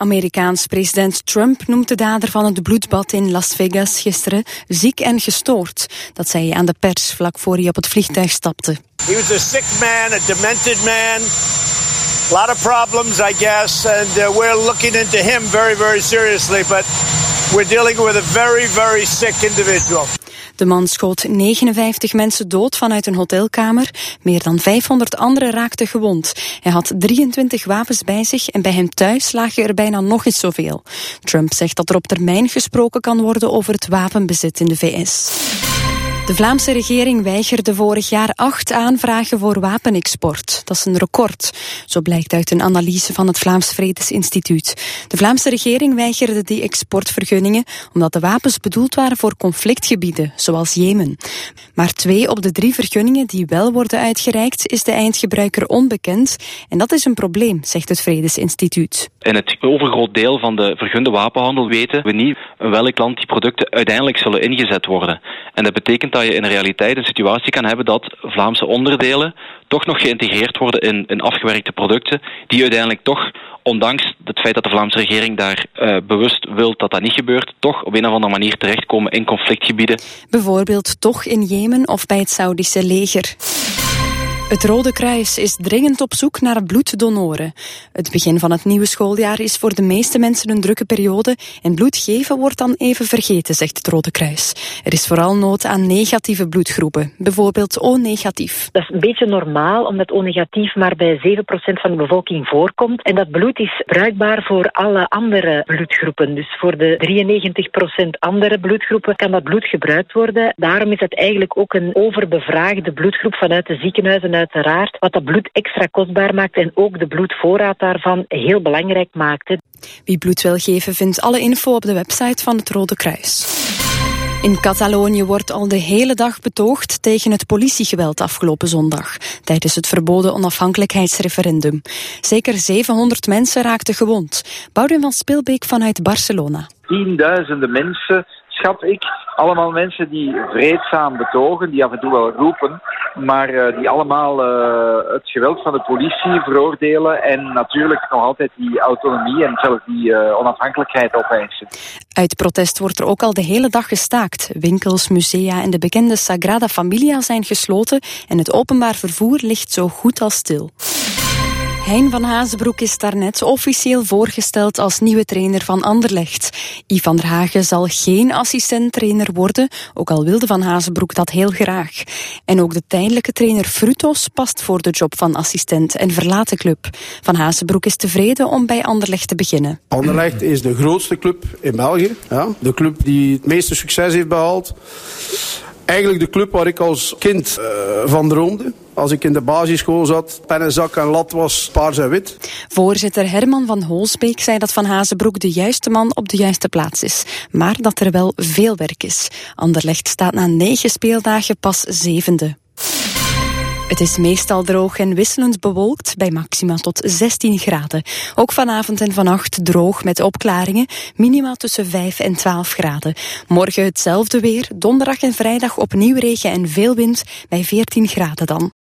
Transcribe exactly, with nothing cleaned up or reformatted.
Amerikaans president Trump noemt de dader van het bloedbad in Las Vegas gisteren ziek en gestoord. Dat zei hij aan de pers vlak voor hij op het vliegtuig stapte. He was a sick man, a demented man. A lot of problems, I guess, and uh, we're looking into him very, very seriously, but we're dealing with a very, very sick individual. De man schoot negenenvijftig mensen dood vanuit een hotelkamer. Meer dan vijfhonderd anderen raakten gewond. Hij had drieëntwintig wapens bij zich en bij hem thuis lagen er bijna nog eens zoveel. Trump zegt dat er op termijn gesproken kan worden over het wapenbezit in de V S. De Vlaamse regering weigerde vorig jaar acht aanvragen voor wapenexport. Dat is een record. Zo blijkt uit een analyse van het Vlaams Vredesinstituut. De Vlaamse regering weigerde die exportvergunningen omdat de wapens bedoeld waren voor conflictgebieden, zoals Jemen. Maar twee op de drie vergunningen die wel worden uitgereikt, is de eindgebruiker onbekend. En dat is een probleem, zegt het Vredesinstituut. In het overgroot deel van de vergunde wapenhandel weten we niet in welk land die producten uiteindelijk zullen ingezet worden. En dat betekent dat je in realiteit een situatie kan hebben dat Vlaamse onderdelen toch nog geïntegreerd worden in, in afgewerkte producten, die uiteindelijk toch, ondanks het feit dat de Vlaamse regering daar uh, bewust wil dat dat niet gebeurt, toch op een of andere manier terechtkomen in conflictgebieden. Bijvoorbeeld toch in Jemen of bij het Saoedische leger. Het Rode Kruis is dringend op zoek naar bloeddonoren. Het begin van het nieuwe schooljaar is voor de meeste mensen een drukke periode en bloed geven wordt dan even vergeten, zegt het Rode Kruis. Er is vooral nood aan negatieve bloedgroepen, bijvoorbeeld O-negatief. Dat is een beetje normaal, omdat O-negatief maar bij zeven procent van de bevolking voorkomt. En dat bloed is bruikbaar voor alle andere bloedgroepen. Dus voor de drieënnegentig procent andere bloedgroepen kan dat bloed gebruikt worden. Daarom is het eigenlijk ook een overbevraagde bloedgroep vanuit de ziekenhuizen uiteraard, wat dat bloed extra kostbaar maakt en ook de bloedvoorraad daarvan heel belangrijk maakt. Wie bloed wil geven vindt alle info op de website van het Rode Kruis. In Catalonië wordt al de hele dag betoogd tegen het politiegeweld afgelopen zondag, tijdens het verboden onafhankelijkheidsreferendum. Zeker zevenhonderd mensen raakten gewond. Boudewijn van Spilbeek vanuit Barcelona. Tienduizenden mensen, schat ik, allemaal mensen die vreedzaam betogen, die af en toe wel roepen, maar uh, die allemaal uh, het geweld van de politie veroordelen en natuurlijk nog altijd die autonomie en zelfs die uh, onafhankelijkheid opeisen. Uit protest wordt er ook al de hele dag gestaakt. Winkels, musea en de bekende Sagrada Familia zijn gesloten en het openbaar vervoer ligt zo goed als stil. Hein van Hazenbroek is daarnet officieel voorgesteld als nieuwe trainer van Anderlecht. Yves van der Hagen zal geen assistent-trainer worden, ook al wilde Van Hazenbroek dat heel graag. En ook de tijdelijke trainer Frutos past voor de job van assistent en verlaat de club. Van Hazenbroek is tevreden om bij Anderlecht te beginnen. Anderlecht is de grootste club in België. Ja, de club die het meeste succes heeft behaald. Eigenlijk de club waar ik als kind uh, van droomde. Als ik in de basisschool zat, pen en zak en lat was paars en wit. Voorzitter Herman van Holsbeek zei dat Van Hazenbroek de juiste man op de juiste plaats is. Maar dat er wel veel werk is. Anderlecht staat na negen speeldagen pas zevende. Het is meestal droog en wisselend bewolkt, bij maxima tot zestien graden. Ook vanavond en vannacht droog met opklaringen, minima tussen vijf en twaalf graden. Morgen hetzelfde weer, donderdag en vrijdag opnieuw regen en veel wind, bij veertien graden dan.